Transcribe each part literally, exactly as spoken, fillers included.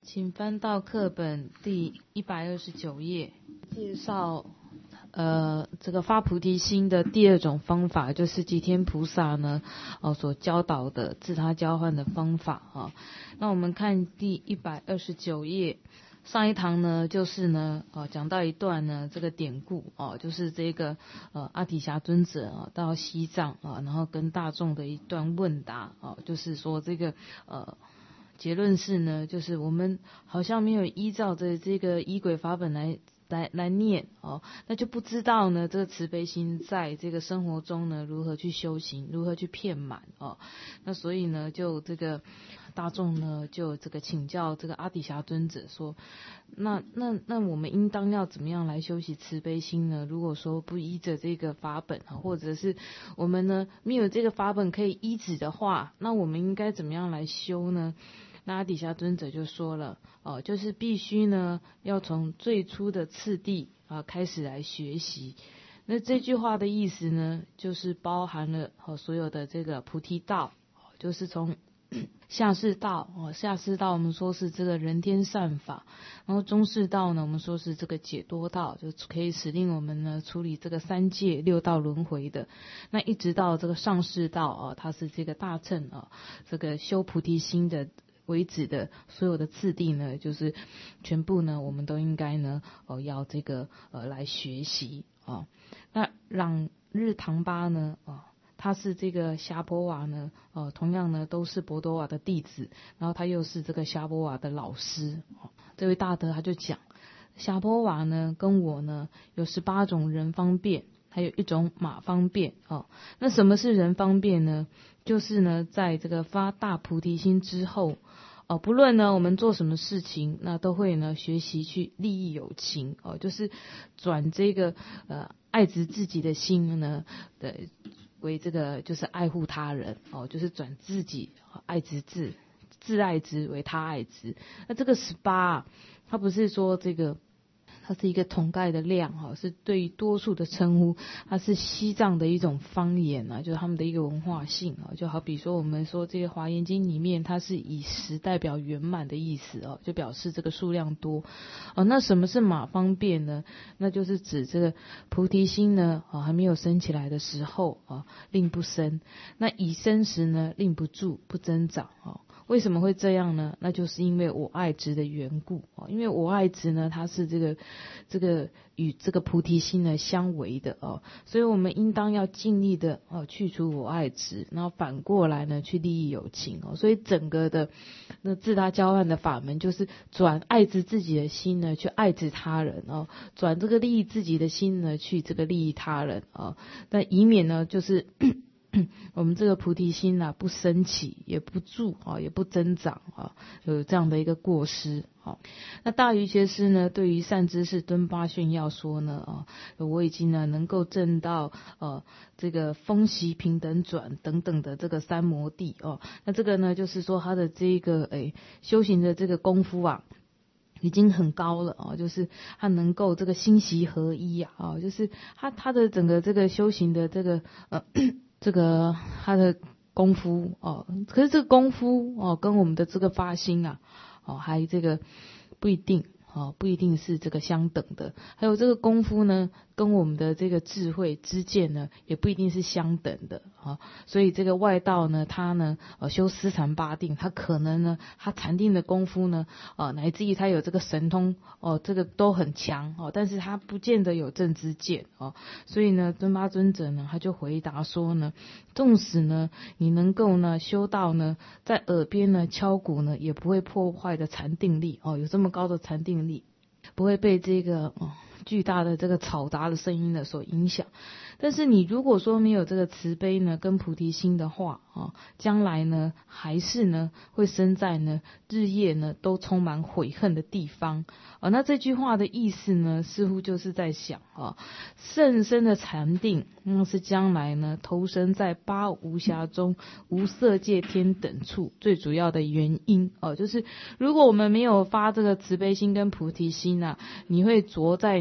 请翻到课本第一百二十九页，介绍呃这个发菩提心的第二种方法，就是吉天菩萨呢哦所教导的自他交换的方法啊。那我们看第一百二十九页，上一堂呢就是呢呃讲到一段呢这个典故哦、呃，就是这个呃阿底峡尊者啊、呃、到西藏啊、呃，然后跟大众的一段问答啊、呃，就是说这个呃。结论是呢，就是我们好像没有依照着这个仪轨法本来来来念哦，那就不知道呢这个慈悲心在这个生活中呢如何去修行，如何去遍满哦。那所以呢，就这个大众呢就这个请教这个阿底峡尊者说，那那那我们应当要怎么样来修习慈悲心呢？如果说不依着这个法本啊，或者是我们呢没有这个法本可以依止的话，那我们应该怎么样来修呢？那阿底峡尊者就说了，哦，就是必须呢，要从最初的次第啊开始来学习。那这句话的意思呢，就是包含了哦所有的这个菩提道，就是从下士道哦，下士道我们说是这个人天善法，然后中士道呢，我们说是这个解脱道，就可以使令我们呢处理这个三界六道轮回的。那一直到这个上士道啊，它是这个大乘啊，这个修菩提心的为止的所有的次第呢，就是全部呢，我们都应该呢，哦，要这个呃来学习啊、哦。那朗日唐巴呢，哦，他是这个霞婆瓦呢，哦，同样呢都是博多瓦的弟子，然后他又是这个霞婆瓦的老师。哦，这位大德他就讲，霞婆瓦呢跟我呢有十八种人方便，还有一种马方便哦。那什么是人方便呢？就是呢，在这个发大菩提心之后，哦，不论呢我们做什么事情，那都会呢学习去利益有情哦，就是转这个呃爱执自己的心呢的为这个就是爱护他人哦，就是转自己爱执自自爱执为他爱执。那这个十八，它不是说这个。它是一个统盖的量哈，是对于多数的称呼，它是西藏的一种方言啊，就是他们的一个文化性啊，就好比说我们说这个华严经里面，它是以十代表圆满的意思哦，就表示这个数量多哦。那什么是马方便呢？那就是指这个菩提心呢啊还没有升起来的时候啊，令不生；那已生时呢，令不住不增长啊。为什么会这样呢？那就是因为我爱执的缘故哦，因为我爱执呢，它是这个这个与这个菩提心呢相违的哦，所以我们应当要尽力的哦去除我爱执，然后反过来呢去利益有情哦，所以整个的那自他交换的法门就是转爱执自己的心呢去爱执他人哦，转这个利益自己的心呢去这个利益他人哦，那以免呢就是我们这个菩提心啊不升起也不住啊也不增长啊，有这样的一个过失啊。那大瑜伽师呢对于善知识敦巴炫耀说呢啊，我已经呢能够证到呃这个风息平等转等等的这个三摩地哦。那这个呢就是说他的这个诶修行的这个功夫啊已经很高了哦，就是他能够这个心息合一啊，哦，就是他他的整个这个修行的这个呃这个他的功夫哦，可是这个功夫哦跟我们的这个发心啊哦还这个不一定哦，不一定是这个相等的，还有这个功夫呢跟我们的这个智慧知见呢也不一定是相等的啊，所以这个外道呢他呢呃修思禅八定，他可能呢他禅定的功夫呢呃乃至于他有这个神通哦、呃、这个都很强哦，但是他不见得有正知见哦，所以呢敦巴尊者呢他就回答说呢，纵使呢你能够呢修到呢在耳边呢敲鼓呢也不会破坏的禅定力哦，有这么高的禅定力，不会被这个哦巨大的这个嘈杂的声音呢所影响。但是你如果说没有这个慈悲呢跟菩提心的话啊，将来呢还是呢会生在呢日夜呢都充满悔恨的地方啊。那这句话的意思呢似乎就是在想啊，甚深的禅定那是将来呢投身在八无暇中无色界天等处最主要的原因哦、啊，就是如果我们没有发这个慈悲心跟菩提心啊，你会着在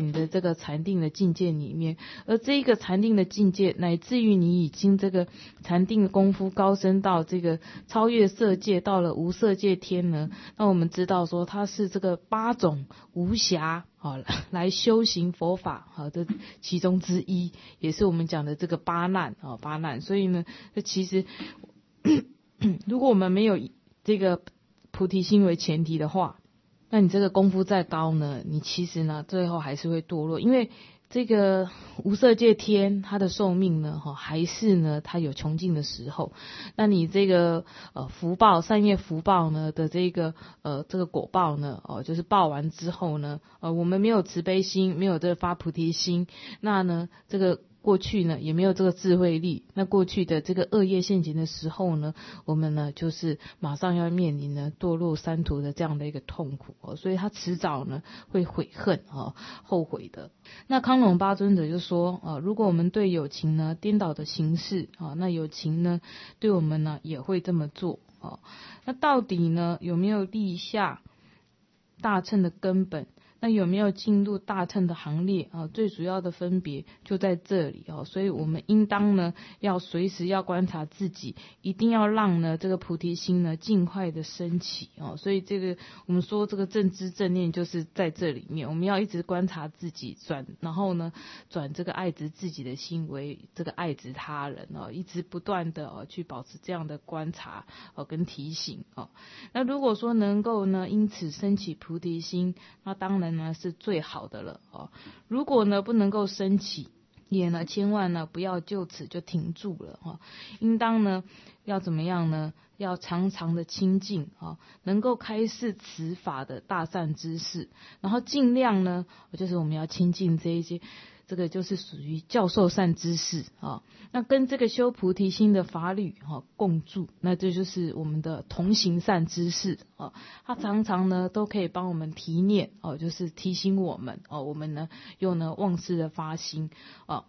你的这个禅定的境界里面，而这一个禅定的境界，乃至于你已经这个禅定的功夫高深到这个超越色界，到了无色界天呢，那我们知道说它是这个八种无暇好来修行佛法好的其中之一，也是我们讲的这个八难啊八难。所以呢，这其实如果我们没有这个菩提心为前提的话，那你这个功夫再高呢，你其实呢最后还是会堕落，因为这个无色界天它的寿命呢还是呢它有穷尽的时候，那你这个呃福报善业福报呢的这个呃这个果报呢哦、呃、就是报完之后呢呃我们没有慈悲心，没有这个发菩提心，那呢这个过去呢也没有这个智慧力，那过去的这个恶业现行的时候呢，我们呢就是马上要面临呢堕落三途的这样的一个痛苦哦，所以他迟早呢会悔恨哦，后悔的。那康龙巴尊者就说啊，如果我们对有情呢颠倒的形式啊，那有情呢对我们呢也会这么做啊。那到底呢有没有立下大乘的根本？那有没有进入大乘的行列啊？最主要的分别就在这里哦，所以我们应当呢要随时要观察自己，一定要让呢这个菩提心呢尽快的升起哦。所以这个我们说这个正知正念就是在这里面，我们要一直观察自己，转然后呢转这个爱执自己的心为这个爱执他人哦，一直不断的哦去保持这样的观察哦跟提醒哦。那如果说能够呢因此升起菩提心，那当然呢是最好的了哦。如果呢不能够升起，也呢千万呢不要就此就停住了哈、哦，应当呢要怎么样呢？要常常的亲近啊、哦，能够开示此法的大善知识，然后尽量呢，就是我们要亲近这一些。这个就是属于教授善知识啊，那跟这个修菩提心的法侣哈共住，那这就是我们的同行善知识啊。他常常呢都可以帮我们提念哦，就是提醒我们哦，我们呢又呢忘失的发心啊。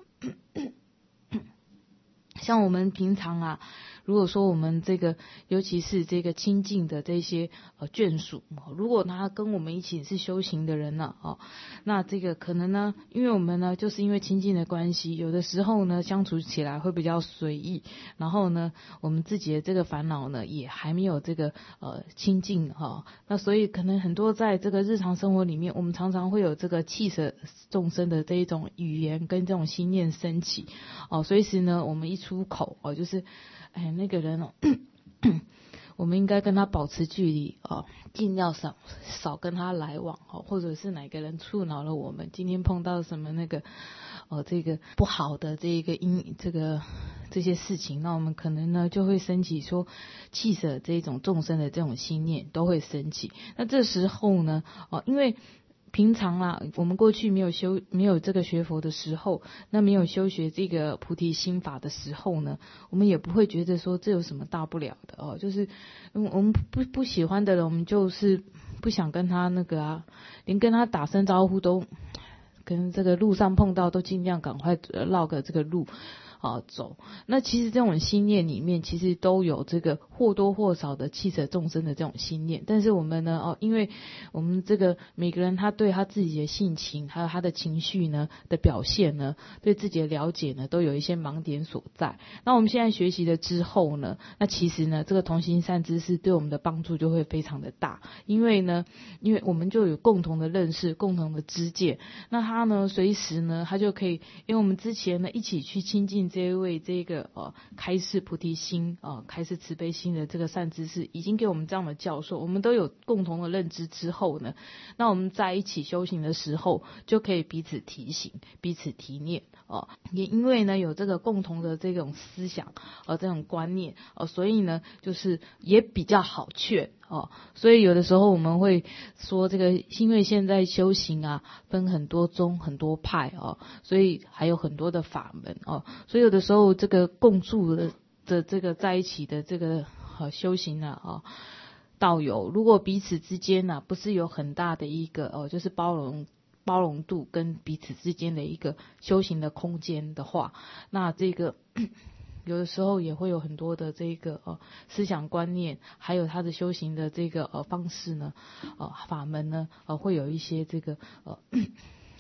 像我们平常啊，如果说我们这个，尤其是这个亲近的这些呃眷属，如果他跟我们一起是修行的人呢、啊，哦，那这个可能呢，因为我们呢就是因为亲近的关系，有的时候呢相处起来会比较随意，然后呢我们自己的这个烦恼呢也还没有这个呃亲近哈、哦，那所以可能很多在这个日常生活里面，我们常常会有这个弃舍众生的这一种语言跟这种心念升起哦，随时呢我们一出口哦，就是哎那个人哦，我们应该跟他保持距离哦，尽量少少跟他来往哦，或者是哪个人触恼了我们，今天碰到什么那个哦这个不好的这个因这个这些事情，那我们可能呢就会升起说弃舍这种众生的这种心念都会升起。那这时候呢哦，因为平常啊，我们过去没有修没有这个学佛的时候，那没有修学这个菩提心法的时候呢，我们也不会觉得说这有什么大不了的哦。就是我们不不喜欢的人，我们就是不想跟他那个啊，连跟他打声招呼都，跟这个路上碰到都尽量赶快绕个这个路。啊，走。那其实这种心念里面，其实都有这个或多或少的弃舍众生的这种心念。但是我们呢，哦，因为我们这个每个人他对他自己的性情，还有他的情绪呢的表现呢，对自己的了解呢，都有一些盲点所在。那我们现在学习了之后呢，那其实呢，这个同行善知识对我们的帮助就会非常的大。因为呢，因为我们就有共同的认识，共同的知见。那他呢，随时呢，他就可以，因为我们之前呢一起去亲近这一位这个呃开示菩提心啊、呃、开示慈悲心的这个善知识，已经给我们这样的教授，我们都有共同的认知之后呢，那我们在一起修行的时候，就可以彼此提醒，彼此提念哦、呃。也因为呢有这个共同的这种思想呃这种观念哦、呃，所以呢就是也比较好劝哦。所以有的时候我们会说这个，因为现在修行啊分很多宗很多派哦，所以还有很多的法门哦，所以有的时候这个共住的的这个在一起的这个呃修行啊啊、哦、道友，如果彼此之间呢、啊、不是有很大的一个哦就是包容包容度跟彼此之间的一个修行的空间的话，那这个有的时候也会有很多的这个呃思想观念，还有他的修行的这个呃方式呢，呃法门呢，呃会有一些这个呃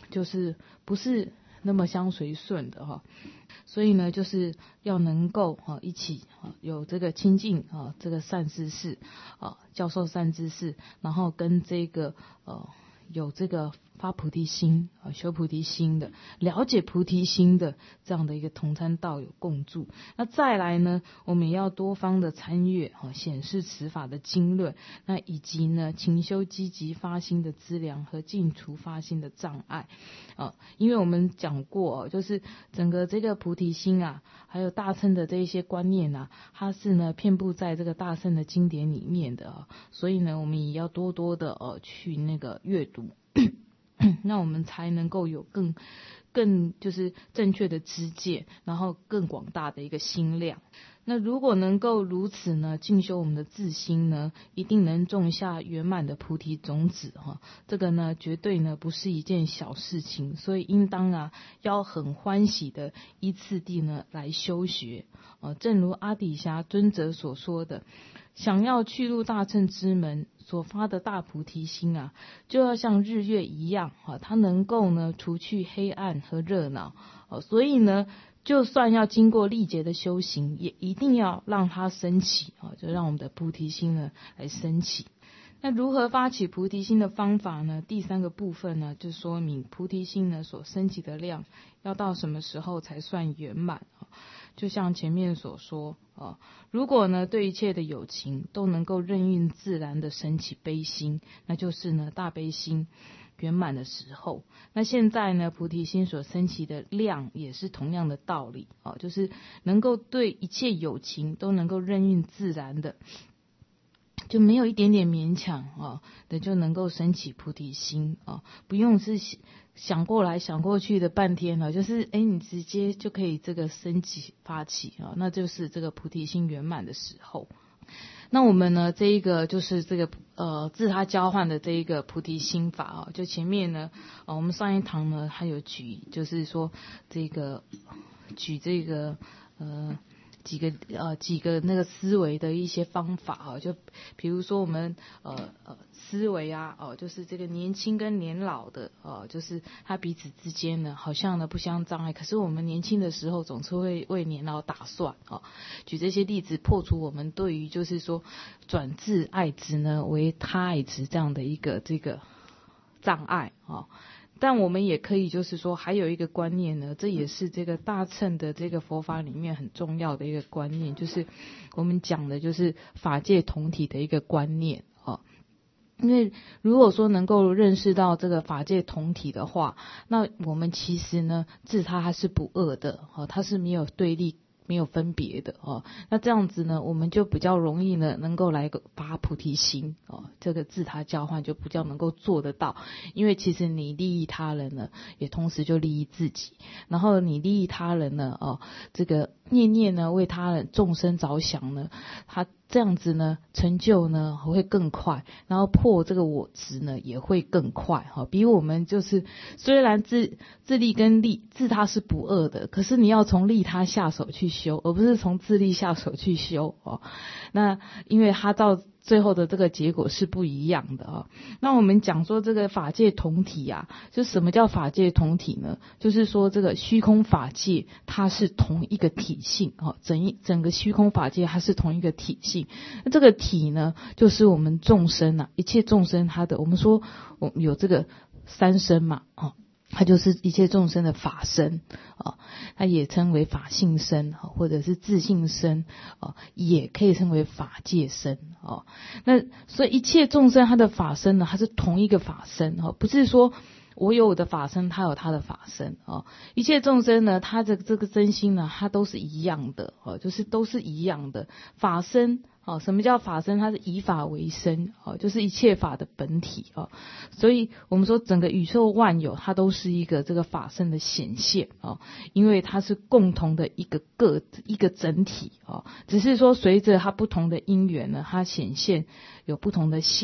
就是不是那么相随顺的哈。所以呢，就是要能够哈一起有这个亲近啊，这个善知识啊，教授善知识，然后跟这个呃有这个发菩提心啊，修菩提心的，了解菩提心的这样的一个同参道友共住。那再来呢，我们也要多方的参阅啊，显示此法的经论，那以及呢，勤修积极发心的资粮和尽除发心的障碍啊。因为我们讲过，就是整个这个菩提心啊，还有大乘的这一些观念啊，它是呢遍布在这个大乘的经典里面的啊，所以呢，我们也要多多的呃去那个阅读。那我们才能够有更更就是正确的知见，然后更广大的一个心量。那如果能够如此呢，进修我们的自心呢，一定能种下圆满的菩提种子哈。这个呢，绝对呢不是一件小事情，所以应当啊，要很欢喜的依次第呢来修学。呃，正如阿底峡尊者所说的，想要去入大乘之门所发的大菩提心啊，就要像日月一样啊，它能够呢除去黑暗和热闹。呃，所以呢，就算要经过历劫的修行，也一定要让它升起啊，就让我们的菩提心呢来升起。那如何发起菩提心的方法呢？第三个部分呢，就说明菩提心呢所升起的量要到什么时候才算圆满啊？就像前面所说啊，如果呢对一切的有情都能够任运自然的升起悲心，那就是呢大悲心圆满的时候。那现在呢，菩提心所升起的量也是同样的道理啊，就是能够对一切有情都能够任运自然的，就没有一点点勉强啊的就能够升起菩提心啊，不用是想过来想过去的半天了，就是哎你直接就可以这个升起发起啊，那就是这个菩提心圆满的时候。那我们呢，这一个就是这个呃自他交换的这一个菩提心法啊，就前面呢，呃我们上一堂呢还有举，就是说这个举这个呃。几个呃几个那个思维的一些方法啊，就比如说我们呃呃思维啊，哦、呃、就是这个年轻跟年老的呃就是它彼此之间呢好像呢不相障碍，可是我们年轻的时候总是会为年老打算啊、呃，举这些例子破除我们对于就是说转自爱执呢为他爱执这样的一个这个障碍啊。呃但我们也可以就是说还有一个观念呢，这也是这个大乘的这个佛法里面很重要的一个观念，就是我们讲的就是法界同体的一个观念啊。因为如果说能够认识到这个法界同体的话，那我们其实呢自他还是不二的啊，它是没有对立没有分别的哦，那这样子呢，我们就比较容易呢，能够来个发菩提心哦，这个自他交换就比较能够做得到，因为其实你利益他人呢，也同时就利益自己，然后你利益他人呢，哦，这个念念呢为他人众生着想呢，他这样子呢成就呢会更快，然后破这个我执呢也会更快哈、哦，比我们就是虽然自自利跟利自他是不二的，可是你要从利他下手去修，而不是从自利下手去修哦。那因为他到最后的这个结果是不一样的啊。那我们讲说这个法界同体啊，就什么叫法界同体呢？就是说这个虚空法界它是同一个体性啊，整一整个虚空法界它是同一个体性。那这个体呢，就是我们众生啊，一切众生它的，我们说我们有这个三身嘛啊。它就是一切众生的法身啊，它也称为法性身或者是自性身啊，也可以称为法界身啊。那所以一切众生它的法身呢，它是同一个法身啊，不是说我有我的法身，他有他的法身啊。一切众生呢，他的这个真心呢，它都是一样的啊，就是都是一样的法身。哦，什么叫法身？它是以法为身，哦，就是一切法的本体哦。所以我们说整个宇宙万有，它都是一个这个法身的显现哦，因为它是共同的一个个一个整体哦。只是说随着它不同的因缘呢，它显现有不同的相。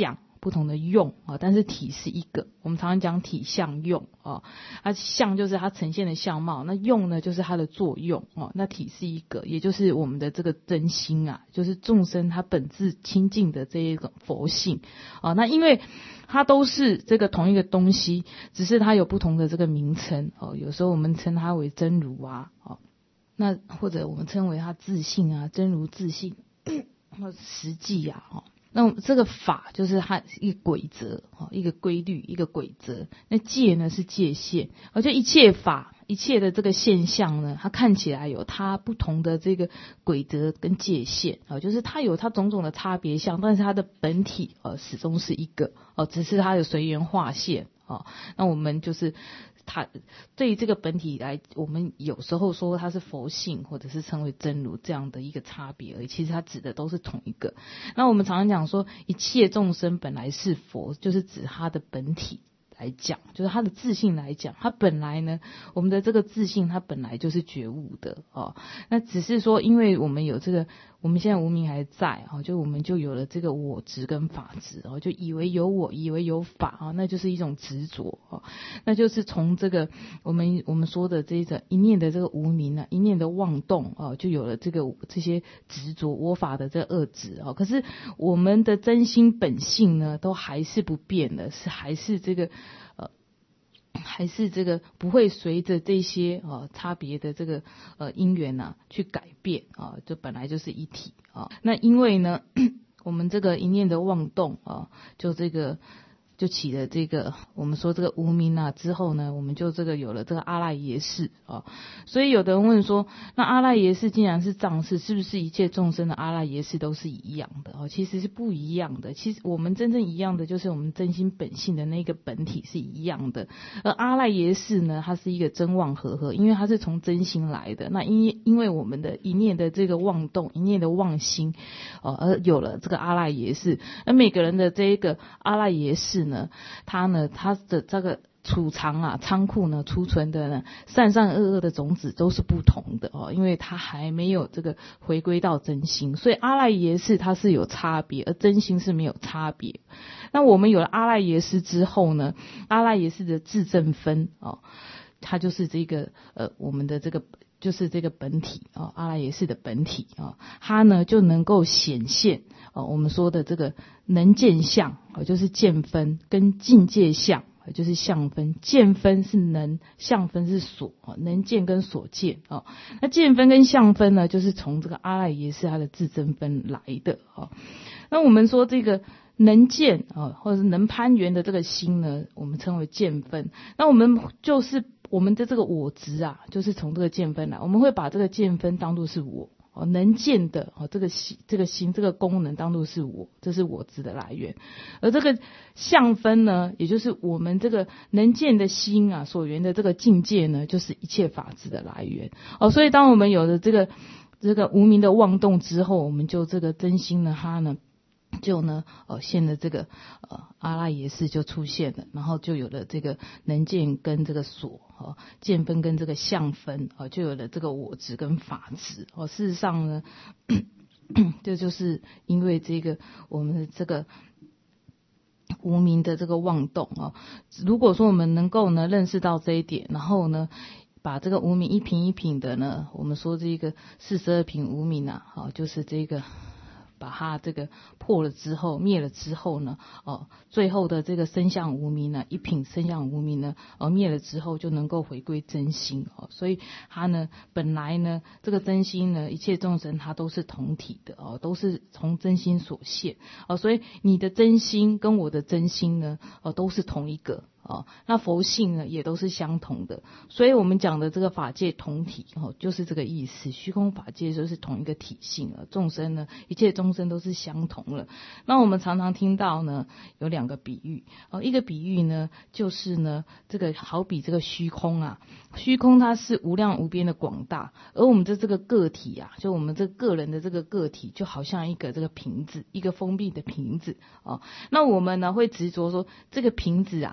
不同的用啊，但是体是一个。我们常常讲体相用啊，它相就是它呈现的相貌，那用呢就是它的作用啊。那体是一个，也就是我们的这个真心啊，就是众生它本质清净的这一种佛性啊。那因为它都是这个同一个东西，只是它有不同的这个名称哦。有时候我们称它为真如啊，哦，那或者我们称为它自性啊，真如自性，或实际啊，哦。那这个法就是它一个规则，一个规律，一个规则。那界呢是界限，而且一切法、一切的这个现象呢，它看起来有它不同的这个规则跟界限啊，就是它有它种种的差别相，但是它的本体呃始终是一个哦，只是它的随缘化现哦。那我们就是它对于这个本体来，我们有时候说它是佛性，或者是称为真如这样的一个差别而已，其实它指的都是同一个。那我们常常讲说，一切众生本来是佛，就是指它的本体来讲，就是它的自性来讲，它本来呢，我们的这个自性它本来就是觉悟的哦。那只是说，因为我们有这个，我们现在无明还在哦，就我们就有了这个我执跟法执哦，就以为有我，以为有法啊，那就是一种执着哦。那就是从这个我们我们说的这一种一念的这个无明啊，一念的妄动哦，就有了这个这些执着我法的这个恶执哦。可是我们的真心本性呢，都还是不变的，是还是这个。呃，还是这个不会随着这些呃差别的这个呃因缘啊去改变啊，这本来就是一体啊。那因为呢，我们这个一念的妄动啊，就这个。就起了这个我们说这个无明啊，之后呢，我们就这个有了这个阿赖耶识啊。所以有的人问说，那阿赖耶识既然是藏识，是不是一切众生的阿赖耶识都是一样的哦？其实是不一样的。其实我们真正一样的就是我们真心本性的那个本体是一样的，而阿赖耶识呢，它是一个真妄合合，因为它是从真心来的。那因因为我们的一念的这个妄动，一念的妄心哦，而有了这个阿赖耶识。而每个人的这一个阿赖耶识呢，它呢，它的这个储藏啊，仓库呢，储存的呢，善善恶恶的种子都是不同的哦，因为它还没有这个回归到真心，所以阿赖耶识它是有差别，而真心是没有差别。那我们有了阿赖耶识之后呢，阿赖耶识的自证分哦，它就是这个呃，我们的这个。就是这个本体啊，阿赖耶识的本体啊，它呢就能够显现啊，我们说的这个能见相啊，就是见分跟境界相啊，就是相分。见分是能，相分是所啊，能见跟所见啊。那见分跟相分呢，就是从这个阿赖耶识它的自证分来的啊。那我们说这个。能见啊，或者是能攀缘的这个心呢，我们称为见分。那我们就是我们的这个我执啊，就是从这个见分来，我们会把这个见分当作是我哦，能见的哦，这个心这个心这个功能当作是我，这是我执的来源。而这个相分呢，也就是我们这个能见的心啊，所缘的这个境界呢，就是一切法执的来源哦。所以当我们有了这个这个无明的妄动之后，我们就这个真心呢，它呢。就呢，呃，现的这个呃阿赖耶识就出现了，然后就有了这个能见跟这个所哦，见分跟这个相分哦，就有了这个我执跟法执哦。事实上呢，这就是因为这个我们的这个无明的这个妄动哦。如果说我们能够呢认识到这一点，然后呢。把这个无明一品一品的呢，我们说这个四十二品无明啊，好，就是这个。把它这个破了之后，灭了之后呢，哦，最后的这个身相无明呢，一品身相无明呢，哦，灭了之后就能够回归真心哦，所以它呢，本来呢，这个真心呢，一切众生它都是同体的哦，都是从真心所现哦，所以你的真心跟我的真心呢，哦，都是同一个。哦，那佛性呢也都是相同的，所以我们讲的这个法界同体哦，就是这个意思。虚空法界就是同一个体性了，众生呢，一切众生都是相同了。那我们常常听到呢，有两个比喻哦，一个比喻呢，就是呢，这个好比这个虚空啊，虚空它是无量无边的广大，而我们的这个个体啊，就我们这个人的这个个体，就好像一个这个瓶子，一个封闭的瓶子哦。那我们呢会执着说这个瓶子啊。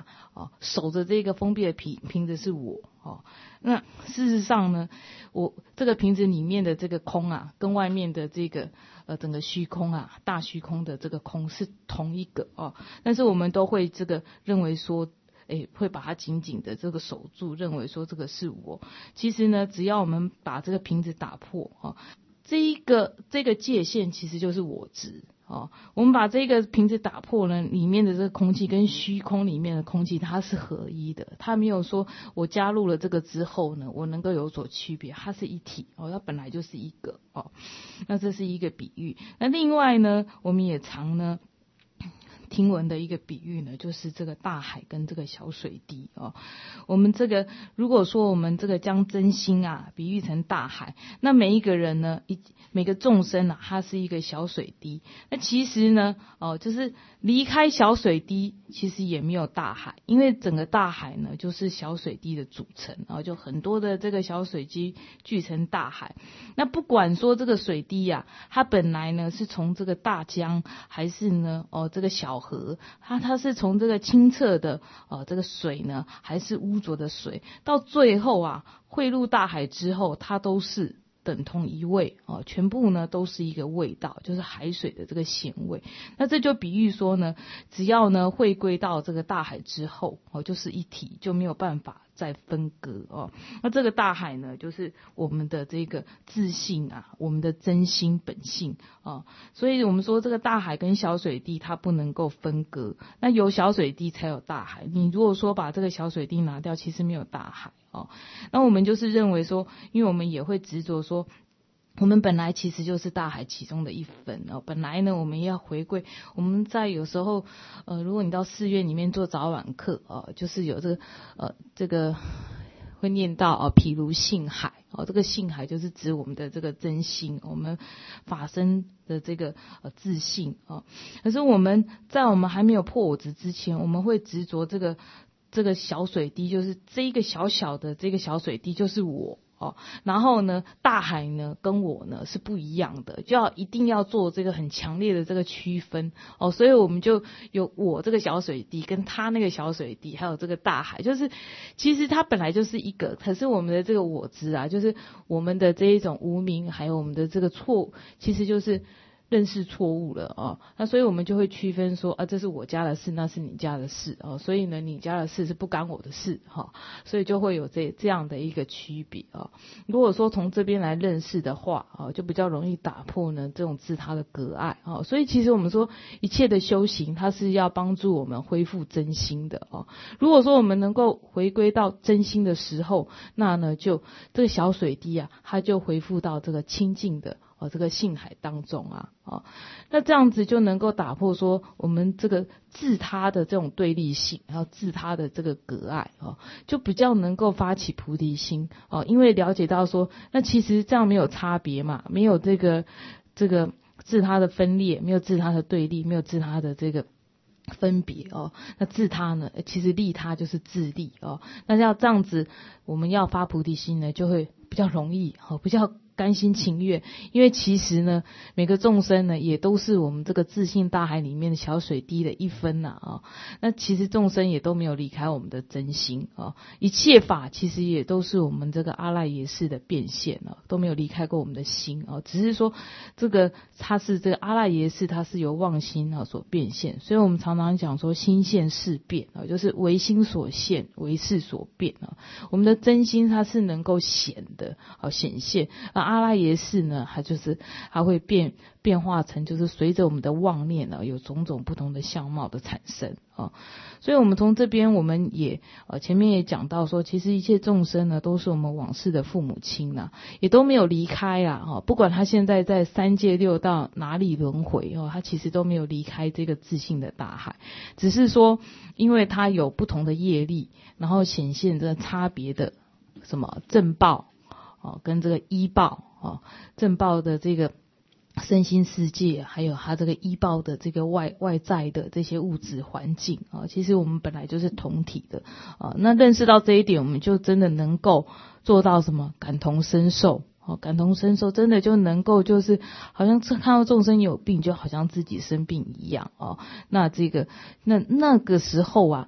哦，守着这个封闭的瓶瓶子是我哦。那事实上呢，我这个瓶子里面的这个空啊，跟外面的这个呃整个虚空啊，大虚空的这个空是同一个哦。但是我们都会这个认为说，诶，会把它紧紧的这个守住，认为说这个是我。其实呢，只要我们把这个瓶子打破哦，这一个这个界限其实就是我执。哦，我们把这个瓶子打破呢，里面的这个空气跟虚空里面的空气它是合一的，它没有说我加入了这个之后呢，我能够有所区别，它是一体哦，它本来就是一个哦。那这是一个比喻。那另外呢，我们也常呢听闻的一个比喻呢，就是这个大海跟这个小水滴哦。我们这个如果说我们这个将真心啊比喻成大海，那每一个人呢，一每个众生啊，它是一个小水滴。那其实呢，哦，就是离开小水滴，其实也没有大海，因为整个大海呢，就是小水滴的组成，然后就很多的这个小水滴聚成大海。那不管说这个水滴啊，它本来呢是从这个大江，还是呢哦这个小河，它它是从这个清澈的呃这个水呢，还是污浊的水，到最后啊汇入大海之后，它都是等同一味哦，全部呢都是一个味道，就是海水的这个咸味。那这就比喻说呢，只要呢汇归到这个大海之后哦，就是一体，就没有办法再分割哦。那这个大海呢，就是我们的这个自信啊，我们的真心本性哦。所以我们说这个大海跟小水滴它不能够分割，那有小水滴才有大海。你如果说把这个小水滴拿掉，其实没有大海哦。那我们就是认为说，因为我们也会执着说，我们本来其实就是大海其中的一份哦。本来呢，我们要回归，我们在有时候，呃，如果你到寺院里面做早晚课哦，就是有这个呃这个会念到哦，譬如性海哦，这个性海就是指我们的这个真心，我们法身的这个呃自信哦。可是我们在我们还没有破我执之前，我们会执着这个这个小水滴，就是这一个小小的这个小水滴就是我。哦，然后呢，大海呢跟我呢是不一样的，就要一定要做这个很强烈的这个区分哦，所以我们就有我这个小水滴跟他那个小水滴，还有这个大海，就是其实它本来就是一个，可是我们的这个我执啊，就是我们的这一种无明，还有我们的这个错，其实就是认识错误了哦，那所以我们就会区分说啊，这是我家的事，那是你家的事哦，所以呢，你家的事是不干我的事哈、哦，所以就会有这这样的一个区别哦。如果说从这边来认识的话哦，就比较容易打破呢这种自他的隔碍哦。所以其实我们说一切的修行，它是要帮助我们恢复真心的哦。如果说我们能够回归到真心的时候，那呢就这个小水滴啊，它就恢复到这个清净的。哦，这个性海当中啊，哦，那这样子就能够打破说我们这个自他的这种对立性，还有自他的这个隔碍哦，就比较能够发起菩提心哦，因为了解到说，那其实这样没有差别嘛，没有这个这个自他的分裂，没有自他的对立，没有自他的这个分别哦，那自他呢，其实利他就是自利哦，那要这样子，我们要发菩提心呢，就会比较容易哦，比较甘心情愿，因为其实呢，每个众生呢，也都是我们这个自信大海里面的小水滴的一分呐啊、哦。那其实众生也都没有离开我们的真心啊、哦，一切法其实也都是我们这个阿赖耶识的变现啊、哦，都没有离开过我们的心啊、哦，只是说这个它是这个阿赖耶识，它是由妄心啊所变现，所以我们常常讲说心现事变啊，就是为心所现，为事所变啊。我们的真心它是能够显的啊，显现啊。阿赖耶识呢，它就是它会变变化成，就是随着我们的妄念呢，有种种不同的相貌的产生啊。所以我们从这边我们也呃前面也讲到说，其实一切众生呢，都是我们往世的父母亲呐、啊，也都没有离开啊。哈，不管他现在在三界六道哪里轮回哦，他其实都没有离开这个自信的大海，只是说因为他有不同的业力，然后显现这差别的什么正报。哦，跟这个依报哦，正报的这个身心世界，还有它这个依报的这个外外在的这些物质环境啊、哦，其实我们本来就是同体的啊、哦。那认识到这一点，我们就真的能够做到什么感同身受哦，感同身受，真的就能够就是好像看到众生有病，就好像自己生病一样哦。那这个那那个时候啊。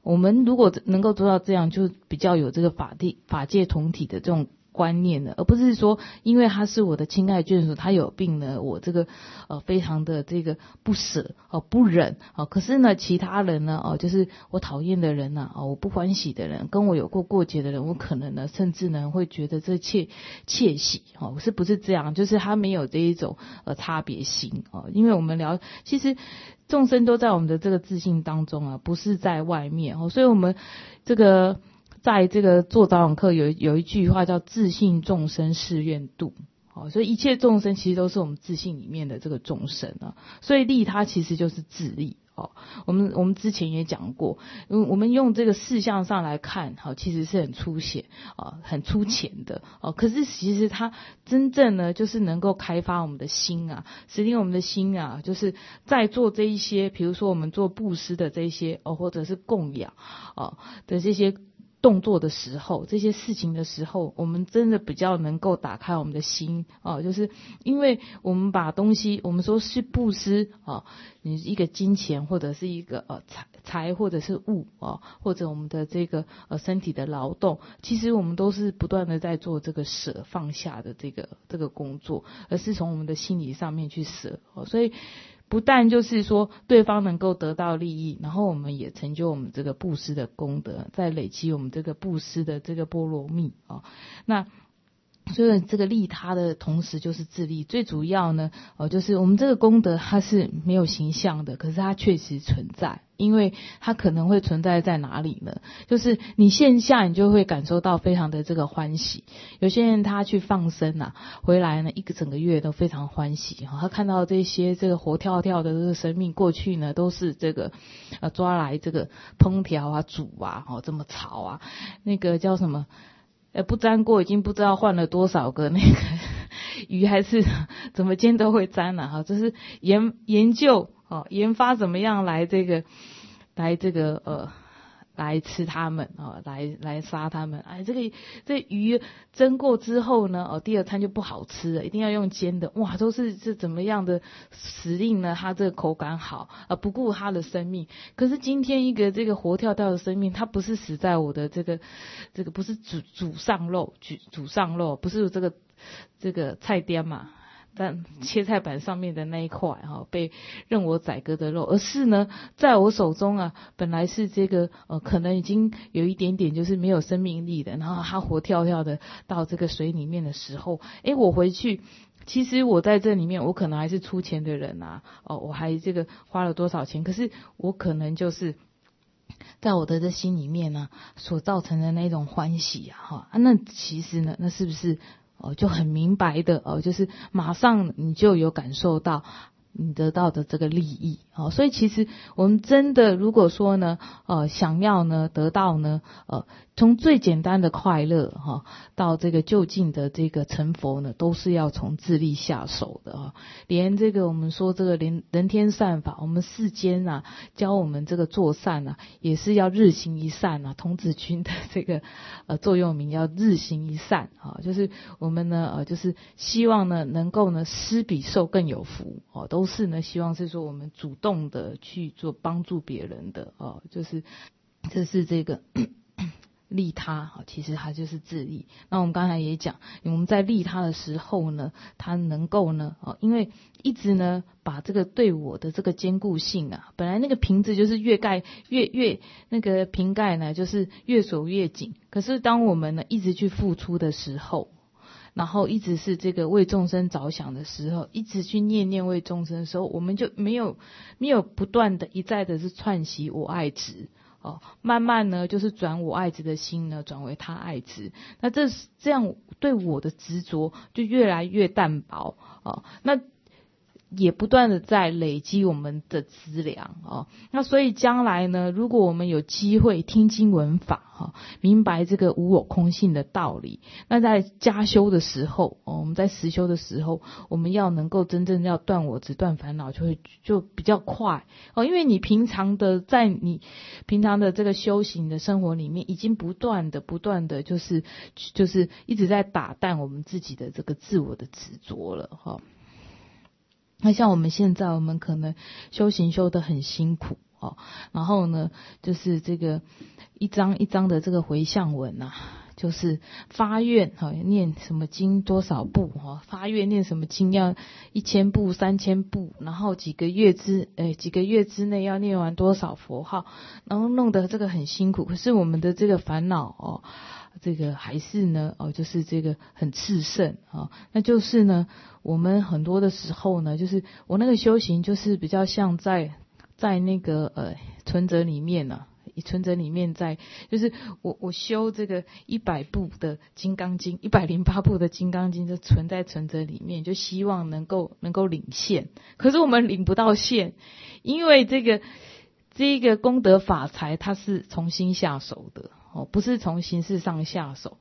我们如果能够做到这样，就比较有这个法地法界同体的这种观念了，而不是说因为他是我的亲爱眷属，他有病呢，我这个呃非常的这个不舍哦、呃、不忍哦、呃，可是呢其他人呢哦、呃、就是我讨厌的人呢哦、呃、我不欢喜的人，跟我有过过节的人，我可能呢甚至呢会觉得这窃窃喜哦，是不是这样？就是他没有这一种呃差别心哦、呃，因为我们聊其实。众生都在我们的这个自信当中啊，不是在外面哦，所以我们这个在这个做早晚课有有一句话叫自信众生誓愿度，哦，所以一切众生其实都是我们自信里面的这个众生啊，所以利他其实就是自利。哦，我们我们之前也讲过，嗯，我们用这个事项上来看，好，其实是很粗浅啊，很粗浅的哦。可是其实它真正呢，就是能够开发我们的心啊，使令我们的心啊，就是在做这一些，比如说我们做布施的这一些哦，或者是供养哦的这些。动作的时候，这些事情的时候，我们真的比较能够打开我们的心哦，就是因为我们把东西，我们说是布施哦，你一个金钱或者是一个呃财财或者是物哦，或者我们的这个呃身体的劳动，其实我们都是不断的在做这个舍放下的这个这个工作，而是从我们的心理上面去舍哦，所以。不但就是说对方能够得到利益，然后我们也成就我们这个布施的功德，在累积我们这个布施的这个波罗蜜啊、哦。那所以这个利他的同时就是自利，最主要呢，哦，就是我们这个功德它是没有形象的，可是它确实存在，因为它可能会存在在哪里呢？就是你线下你就会感受到非常的这个欢喜。有些人他去放生啊，回来呢一个整个月都非常欢喜哈，他看到这些这个活跳跳的这个生命，过去呢都是这个呃抓来这个烹调啊煮啊，哦这么炒啊，那个叫什么？呃，不沾过已经不知道换了多少个那个鱼，还是怎么煎都会沾了、啊、哈，这是研研究哦，研发怎么样来这个来这个呃来吃它们啊、哦，来来杀它们。哎，这个这鱼蒸过之后呢，哦，第二餐就不好吃了，一定要用煎的。哇，都是是怎么样的使令呢？它这个口感好啊，不顾它的生命。可是今天一个这个活跳跳的生命，它不是死在我的这个这个不是煮煮上肉，煮煮上肉，不是这个这个菜颠嘛。但切菜板上面的那一块哈、哦、被任我宰割的肉，而是呢在我手中啊，本来是这个呃可能已经有一点点就是没有生命力的，然后它活跳跳的到这个水里面的时候，诶，我回去其实我在这里面我可能还是出钱的人啊，哦我还这个花了多少钱，可是我可能就是在我的这心里面呢、啊、所造成的那种欢喜啊哈啊，那其实呢那是不是哦，就很明白的哦，就是马上你就有感受到你得到的这个利益哦，所以其实我们真的如果说呢，呃，想要呢得到呢，呃，从最简单的快乐哈、哦，到这个就近的这个成佛呢，都是要从自利下手的啊、哦。连这个我们说这个连人天善法，我们世间啊教我们这个做善啊，也是要日行一善啊。童子军的这个呃座右铭要日行一善啊、哦，就是我们呢呃就是希望呢能够呢施比受更有福哦，都是呢希望是说我们主动的去做帮助别人的哦，就是这是这个利他，其实它就是自利。那我们刚才也讲，我们在利他的时候呢，它能够呢，因为一直呢把这个对我的这个坚固性啊，本来那个瓶子就是越盖越越那个瓶盖呢，就是越锁越紧。可是当我们呢一直去付出的时候，然后一直是这个为众生着想的时候，一直去念念为众生的时候，我们就没有没有不断的一再的是串习我爱执。哦，慢慢呢，就是转我爱执的心呢，转为他爱执。那这这样对我的执着就越来越淡薄哦。那也不断的在累积我们的资粮哦。那所以将来呢，如果我们有机会听经闻法哈、哦，明白这个无我空性的道理，那在加修的时候，哦、我们在实修的时候，我们要能够真正要断我执、断烦恼，就会就比较快哦。因为你平常的在你平常的这个修行的生活里面，已经不断的、不断的就是就是一直在打淡我们自己的这个自我的执着了哈。哦那像我们现在，我们可能修行修得很辛苦哦，然后呢，就是这个一张一张的这个回向文啊，就是发愿哈、哦，念什么经多少部哈、哦，发愿念什么经要一千部、三千部，然后几个月之诶几个月之内要念完多少佛号，然后弄得这个很辛苦。可是我们的这个烦恼哦，这个还是呢哦，就是这个很炽盛啊、哦，那就是呢，我们很多的时候呢，就是我那个修行就是比较像在在那个呃存折里面呢、啊。存折里面在，就是我我修这个一百部的金刚经，一百零八部的金刚经就存在存折里面，就希望能够能够领现。可是我们领不到现，因为这个这个功德法财它是从心下手的哦，不是从形式上下手。